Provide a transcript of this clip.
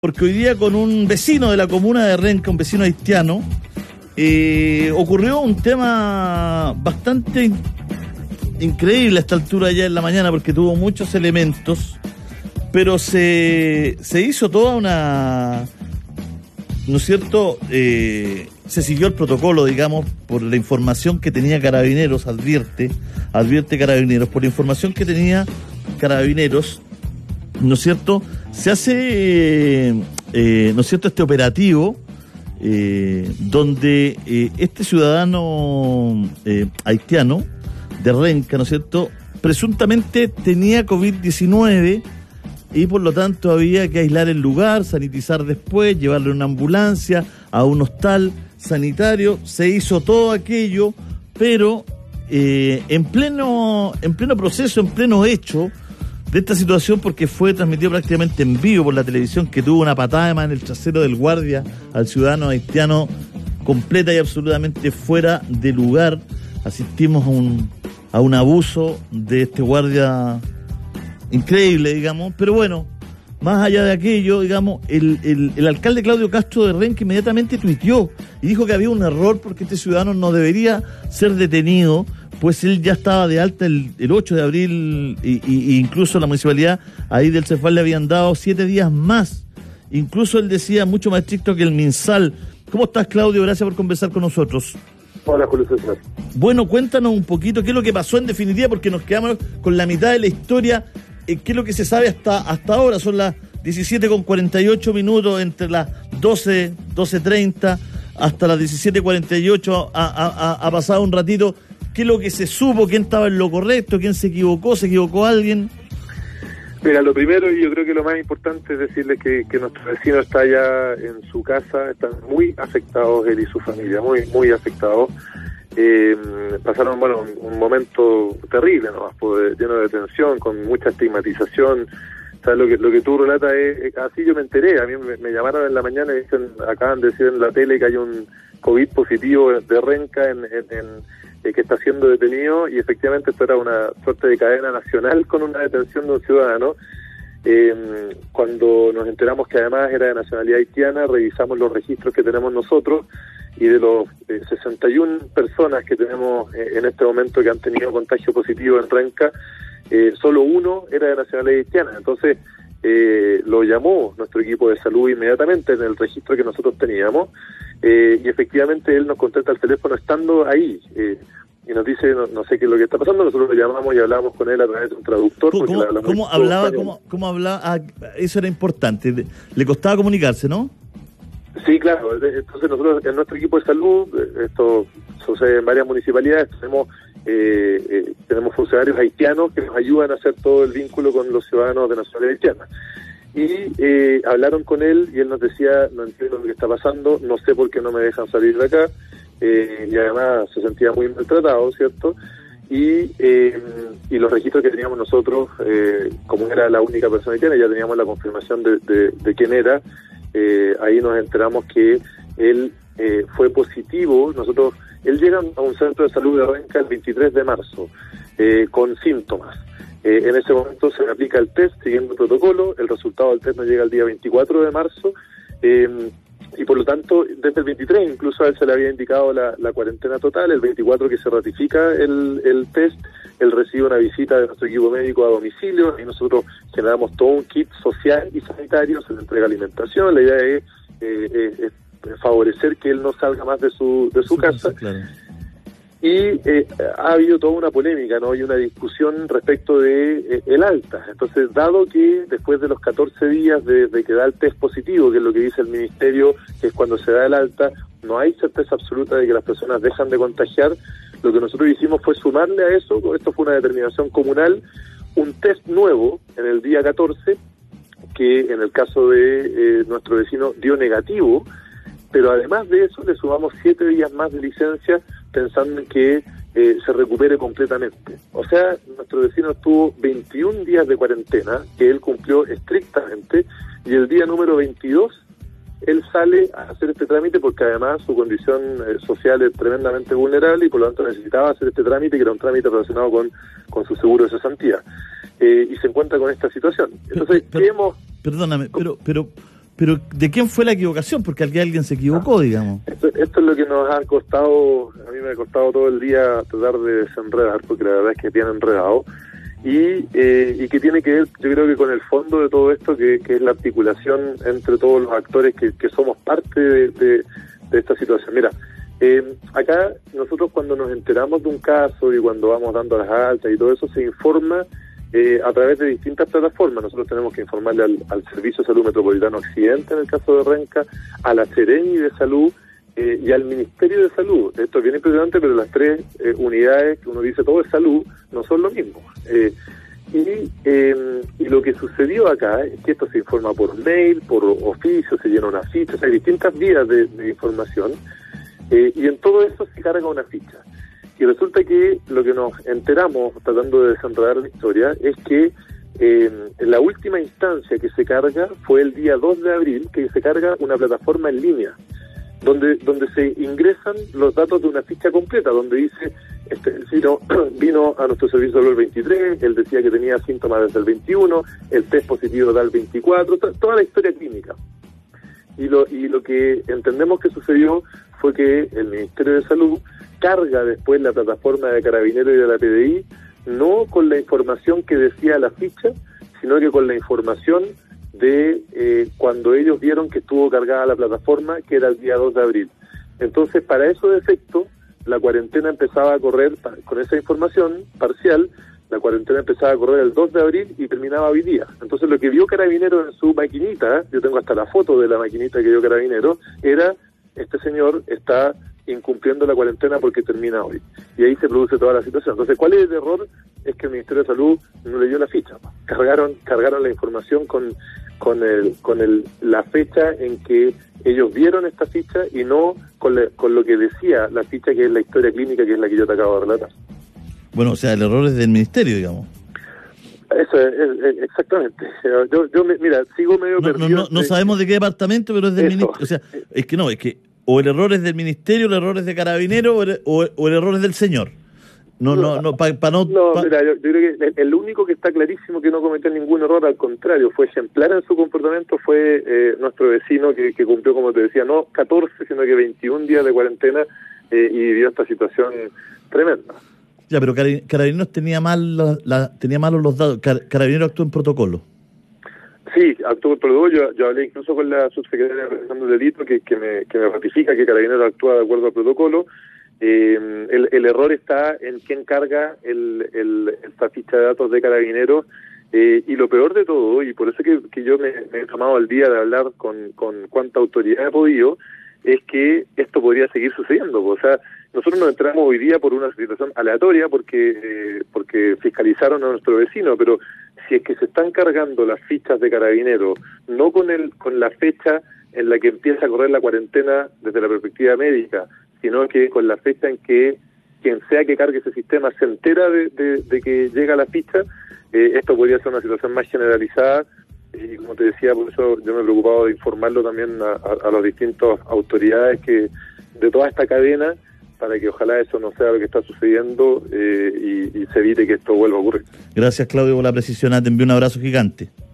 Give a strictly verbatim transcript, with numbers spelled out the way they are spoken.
Porque hoy día con un vecino de la comuna de Renca, un vecino haitiano, eh, ocurrió un tema bastante in- increíble a esta altura ya en la mañana, porque tuvo muchos elementos, pero se, se hizo toda una, ¿no es cierto? Eh, se siguió el protocolo, digamos, por la información que tenía Carabineros, advierte, advierte Carabineros, por la información que tenía Carabineros, ¿no es cierto? Se hace, eh, eh, ¿no es cierto?, este operativo eh, donde eh, este ciudadano eh, haitiano de Renca, ¿no es cierto?, presuntamente tenía covid diecinueve y por lo tanto había que aislar el lugar, sanitizar después, llevarle una ambulancia a un hostal sanitario. Se hizo todo aquello, pero eh, en pleno, en pleno proceso, en pleno hecho de esta situación, porque fue transmitido prácticamente en vivo por la televisión, que tuvo una patada además en el trasero del guardia al ciudadano haitiano, completa y absolutamente fuera de lugar. Asistimos a un, a un abuso de este guardia increíble, digamos, pero bueno, más allá de aquello, digamos, el, el, el alcalde Claudio Castro de Renca inmediatamente tuiteó y dijo que había un error porque este ciudadano no debería ser detenido, pues él ya estaba de alta el, el ocho de abril y, y, y incluso la municipalidad ahí del Cefal le habían dado siete días más. Incluso él decía mucho más estricto que el MinSal. ¿Cómo estás, Claudio? Gracias por conversar con nosotros. Hola, Julio César. Bueno, cuéntanos un poquito qué es lo que pasó en definitiva, porque nos quedamos con la mitad de la historia. Eh, ¿Qué es lo que se sabe hasta, hasta ahora? Son las diecisiete con cuarenta y ocho minutos, entre las doce, doce treinta hasta las diecisiete cuarenta y ocho ha, ha, ha pasado un ratito. ¿Qué es lo que se supo? ¿Quién estaba en lo correcto? ¿Quién se equivocó? ¿Se equivocó alguien? Mira, lo primero y yo creo que lo más importante es decirles que, que nuestro vecino está ya en su casa, están muy afectados él y su familia, muy muy afectados. Eh, pasaron, bueno, un, un momento terrible, ¿no? Pues, lleno de tensión, con mucha estigmatización. O sea, lo que, lo que tú relatas es, así yo me enteré, a mí me, me llamaron en la mañana y dicen, acaban de decir en la tele que hay un COVID positivo de Renca en, en, en eh, que está siendo detenido, y efectivamente esto era una suerte de cadena nacional con una detención de un ciudadano. Eh, cuando nos enteramos que además era de nacionalidad haitiana, revisamos los registros que tenemos nosotros, y de los eh, sesenta y una personas que tenemos eh, en este momento que han tenido contagio positivo en Renca, eh, solo uno era de nacionalidad haitiana. Entonces eh, lo llamó nuestro equipo de salud inmediatamente en el registro que nosotros teníamos, eh, y efectivamente él nos contesta al teléfono estando ahí, eh, y nos dice, no, no sé qué es lo que está pasando. Nosotros lo llamamos y hablamos con él a través de un traductor. ¿Cómo, cómo, ¿cómo hablaba? Cómo, ¿Cómo hablaba? Ah, eso era importante. Le costaba comunicarse, ¿no? Sí, claro. Entonces nosotros en nuestro equipo de salud, esto sucede en varias municipalidades, tenemos eh, eh, tenemos funcionarios haitianos que nos ayudan a hacer todo el vínculo con los ciudadanos de nacionalidad haitiana. Y eh, hablaron con él y él nos decía, no entiendo lo que está pasando, no sé por qué no me dejan salir de acá, eh, y además se sentía muy maltratado, ¿cierto? Y eh, y los registros que teníamos nosotros, eh, como era la única persona haitiana, ya teníamos la confirmación de, de, de quién era. Eh, ahí nos enteramos que él eh, fue positivo. Nosotros, él llega a un centro de salud de Renca el veintitrés de marzo eh, con síntomas. Eh, en ese momento se le aplica el test siguiendo el protocolo. El resultado del test nos llega el día veinticuatro de marzo, eh, y por lo tanto desde el veintitrés incluso a él se le había indicado la, la cuarentena total. El veinticuatro que se ratifica el, el test, él recibe una visita de nuestro equipo médico a domicilio y nosotros generamos todo un kit social y sanitario, se le entrega alimentación. La idea es, eh, eh, es favorecer que él no salga más de su de su sí, casa. Sí, claro. Y eh, ha habido toda una polémica, ¿no? Y una discusión respecto de eh, el alta. Entonces, dado que después de los catorce días de, de que da el test positivo, que es lo que dice el ministerio, que es cuando se da el alta, no hay certeza absoluta de que las personas dejan de contagiar. Lo que nosotros hicimos fue sumarle a eso, esto fue una determinación comunal, un test nuevo en el día catorce, que en el caso de eh, nuestro vecino dio negativo, pero además de eso le sumamos siete días más de licencia pensando en que eh, se recupere completamente. O sea, nuestro vecino tuvo veintiún días de cuarentena, que él cumplió estrictamente, y el día número veintidós él sale a hacer este trámite porque además su condición eh, social es tremendamente vulnerable y por lo tanto necesitaba hacer este trámite, que era un trámite relacionado con, con su seguro de cesantía. Eh, y se encuentra con esta situación. Entonces, pero, pero, hemos... Perdóname, pero... pero Pero, ¿de quién fue la equivocación? Porque aquí alguien se equivocó, ah, digamos. Esto, esto es lo que nos ha costado, a mí me ha costado todo el día tratar de desenredar, porque la verdad es que bien enredado, y, eh, y que tiene que ver, yo creo que con el fondo de todo esto, que, que es la articulación entre todos los actores que, que somos parte de, de, de esta situación. Mira, eh, acá nosotros cuando nos enteramos de un caso y cuando vamos dando las altas y todo eso, se informa Eh, a través de distintas plataformas. Nosotros tenemos que informarle al, al Servicio de Salud Metropolitano Occidente, en el caso de Renca, a la Seremi de Salud eh, y al Ministerio de Salud. Esto es bien impresionante, pero las tres eh, unidades que uno dice todo es salud, no son lo mismo. Eh, y, eh, y lo que sucedió acá es que esto se informa por mail, por oficio, se llena una ficha, o sea, hay distintas vías de, de información, eh, y en todo eso se carga una ficha. Y resulta que lo que nos enteramos, tratando de desenredar la historia, es que eh, la última instancia que se carga fue el día dos de abril, que se carga una plataforma en línea, donde donde se ingresan los datos de una ficha completa, donde dice, este vino, vino a nuestro servicio el veintitrés, él decía que tenía síntomas desde el veintiuno, el test positivo da el veinticuatro, t- toda la historia clínica. Y lo, y lo que entendemos que sucedió fue que el Ministerio de Salud carga después la plataforma de Carabineros y de la P D I, no con la información que decía la ficha, sino que con la información de eh, cuando ellos vieron que estuvo cargada la plataforma, que era el día dos de abril. Entonces, para esos efectos, la cuarentena empezaba a correr, con esa información parcial, la cuarentena empezaba a correr el dos de abril y terminaba hoy día. Entonces, lo que vio Carabineros en su maquinita, yo tengo hasta la foto de la maquinita que vio Carabineros, era, este señor está incumpliendo la cuarentena porque termina hoy. Y ahí se produce toda la situación. Entonces, ¿cuál es el error? Es que el Ministerio de Salud no leyó la ficha. Cargaron cargaron la información con con el con el la fecha en que ellos vieron esta ficha y no con, la, con lo que decía la ficha, que es la historia clínica, que es la que yo te acabo de relatar. Bueno, o sea, el error es del Ministerio, digamos. Eso es, es, es exactamente. Yo, yo mira, sigo medio no, perdido. No, no, no sabemos de qué departamento, pero es del Ministerio. O sea, es que no, es que o el error es del Ministerio, el error es de Carabineros, o el, o, o el error es del señor. No, no, no, para pa no... No, pa... mira, yo, yo creo que el, el único que está clarísimo que no cometió ningún error, al contrario, fue ejemplar en su comportamiento, fue eh, nuestro vecino que, que cumplió, como te decía, no catorce, sino que veintiún días de cuarentena eh, y vivió esta situación tremenda. Ya, pero Carabineros tenía mal la, la, tenía malos los datos. Carabineros actuó en protocolo. Sí, actuó en protocolo. Yo, yo hablé incluso con la subsecretaria de Represión del Delito, que, que, me, que me ratifica que Carabineros actúa de acuerdo al protocolo. Eh, el, el error está en quién carga el, el, esta ficha de datos de Carabineros, eh, y lo peor de todo, y por eso que, que yo me, me he tomado el día de hablar con, con cuánta autoridad he podido, es que esto podría seguir sucediendo. O sea, nosotros nos enteramos hoy día por una situación aleatoria porque eh, porque fiscalizaron a nuestro vecino, pero si es que se están cargando las fichas de Carabineros, no con el con la fecha en la que empieza a correr la cuarentena desde la perspectiva médica, sino que con la fecha en que quien sea que cargue ese sistema se entera de, de, de que llega la ficha, eh, esto podría ser una situación más generalizada. Y como te decía, por eso yo me he preocupado de informarlo también a, a, a las distintas autoridades que de toda esta cadena, para que ojalá eso no sea lo que está sucediendo, eh, y, y se evite que esto vuelva a ocurrir. Gracias, Claudio, por la precisión. Te envío un abrazo gigante.